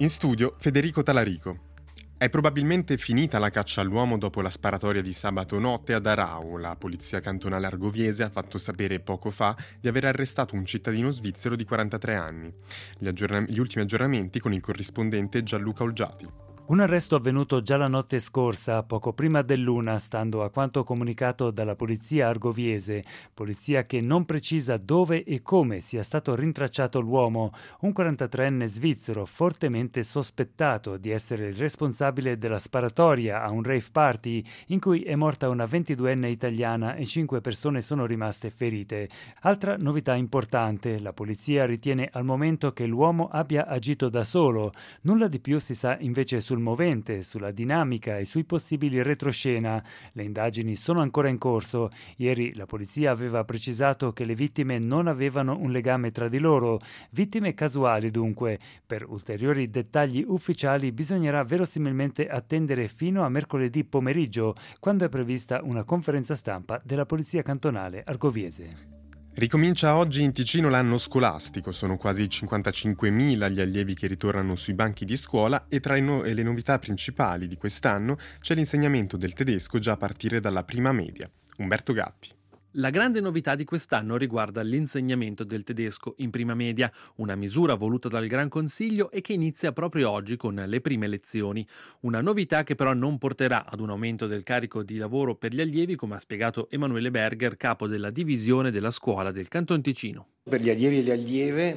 In studio Federico Talarico. È probabilmente finita la caccia all'uomo dopo la sparatoria di sabato notte ad Arau. La polizia cantonale argoviese ha fatto sapere poco fa di aver arrestato un cittadino svizzero di 43 anni. Gli ultimi aggiornamenti con il corrispondente Gianluca Olgiati. Un arresto avvenuto già la notte scorsa, poco prima dell'una, stando a quanto comunicato dalla polizia argoviese, polizia che non precisa dove e come sia stato rintracciato l'uomo, un 43enne svizzero fortemente sospettato di essere il responsabile della sparatoria a un rave party in cui è morta una 22enne italiana e 5 persone sono rimaste ferite. Altra novità importante, la polizia ritiene al momento che l'uomo abbia agito da solo, nulla di più si sa invece sul movente, sulla dinamica e sui possibili retroscena. Le indagini sono ancora in corso. Ieri la polizia aveva precisato che le vittime non avevano un legame tra di loro. Vittime casuali dunque. Per ulteriori dettagli ufficiali bisognerà verosimilmente attendere fino a mercoledì pomeriggio, quando è prevista una conferenza stampa della polizia cantonale argoviese. Ricomincia oggi in Ticino l'anno scolastico, sono quasi 55.000 gli allievi che ritornano sui banchi di scuola e tra le novità principali di quest'anno c'è l'insegnamento del tedesco già a partire dalla prima media. Umberto Gatti. La grande novità di quest'anno riguarda l'insegnamento del tedesco in prima media, una misura voluta dal Gran Consiglio e che inizia proprio oggi con le prime lezioni. Una novità che però non porterà ad un aumento del carico di lavoro per gli allievi, come ha spiegato Emanuele Berger, capo della divisione della scuola del Canton Ticino. Per gli allievi e le allieve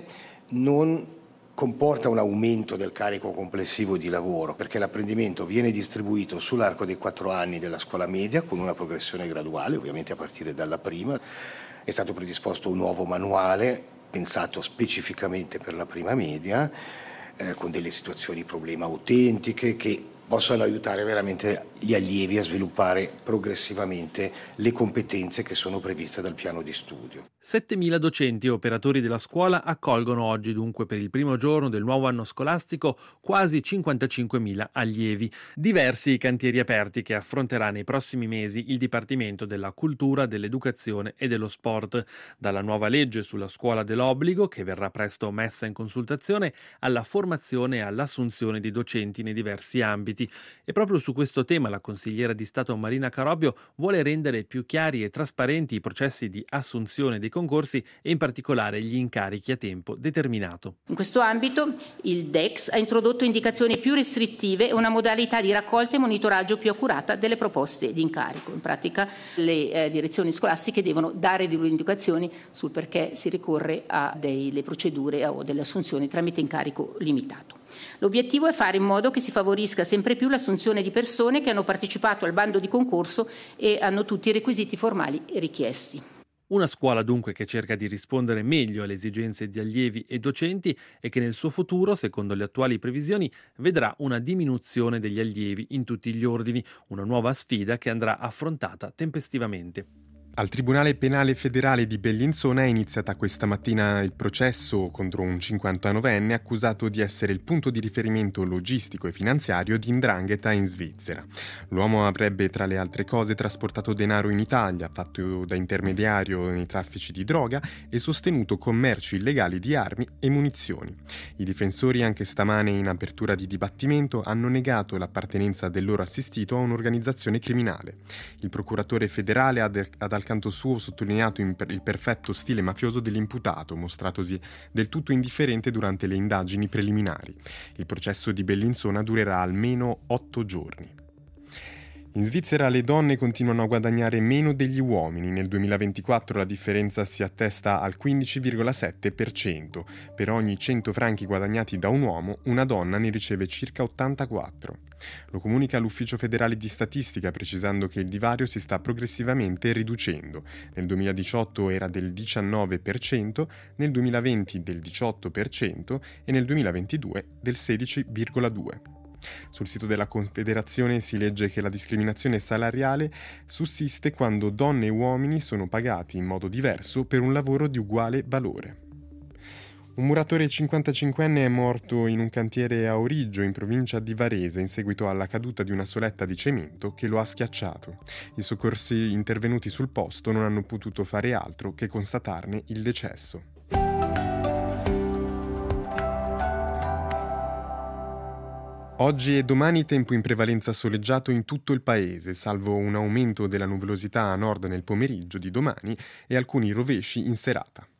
non comporta un aumento del carico complessivo di lavoro, perché l'apprendimento viene distribuito sull'arco dei 4 anni della scuola media con una progressione graduale, ovviamente a partire dalla prima. È stato predisposto un nuovo manuale pensato specificamente per la prima media, con delle situazioni problema autentiche che possono aiutare veramente gli allievi a sviluppare progressivamente le competenze che sono previste dal piano di studio. 7.000 docenti e operatori della scuola accolgono oggi dunque per il primo giorno del nuovo anno scolastico quasi 55.000 allievi. Diversi i cantieri aperti che affronterà nei prossimi mesi il Dipartimento della Cultura, dell'Educazione e dello Sport. Dalla nuova legge sulla scuola dell'obbligo, che verrà presto messa in consultazione, alla formazione e all'assunzione di docenti nei diversi ambiti. E proprio su questo tema la consigliera di Stato Marina Carobio vuole rendere più chiari e trasparenti i processi di assunzione dei concorsi e in particolare gli incarichi a tempo determinato. In questo ambito il DEX ha introdotto indicazioni più restrittive e una modalità di raccolta e monitoraggio più accurata delle proposte di incarico. In pratica le direzioni scolastiche devono dare delle indicazioni sul perché si ricorre a delle procedure o delle assunzioni tramite incarico limitato. L'obiettivo è fare in modo che si favorisca sempre più l'assunzione di persone che hanno partecipato al bando di concorso e hanno tutti i requisiti formali richiesti. Una scuola dunque che cerca di rispondere meglio alle esigenze di allievi e docenti e che nel suo futuro, secondo le attuali previsioni, vedrà una diminuzione degli allievi in tutti gli ordini, una nuova sfida che andrà affrontata tempestivamente. Al Tribunale Penale Federale di Bellinzona è iniziata questa mattina il processo contro un 59enne accusato di essere il punto di riferimento logistico e finanziario di 'ndrangheta in Svizzera. L'uomo avrebbe, tra le altre cose, trasportato denaro in Italia, fatto da intermediario nei traffici di droga e sostenuto commerci illegali di armi e munizioni. I difensori, anche stamane in apertura di dibattimento, hanno negato l'appartenenza del loro assistito a un'organizzazione criminale. Il procuratore federale ha dal canto suo sottolineato il perfetto stile mafioso dell'imputato, mostratosi del tutto indifferente durante le indagini preliminari. Il processo di Bellinzona durerà almeno 8 giorni. In Svizzera le donne continuano a guadagnare meno degli uomini. Nel 2024 la differenza si attesta al 15,7%. Per ogni 100 franchi guadagnati da un uomo, una donna ne riceve circa 84. Lo comunica l'Ufficio federale di statistica, precisando che il divario si sta progressivamente riducendo. Nel 2018 era del 19%, nel 2020 del 18% e nel 2022 del 16,2%. Sul sito della Confederazione si legge che la discriminazione salariale sussiste quando donne e uomini sono pagati in modo diverso per un lavoro di uguale valore. Un muratore 55enne è morto in un cantiere a Origgio, in provincia di Varese, in seguito alla caduta di una soletta di cemento che lo ha schiacciato. I soccorsi intervenuti sul posto non hanno potuto fare altro che constatarne il decesso. Oggi e domani tempo in prevalenza soleggiato in tutto il paese, salvo un aumento della nuvolosità a nord nel pomeriggio di domani e alcuni rovesci in serata.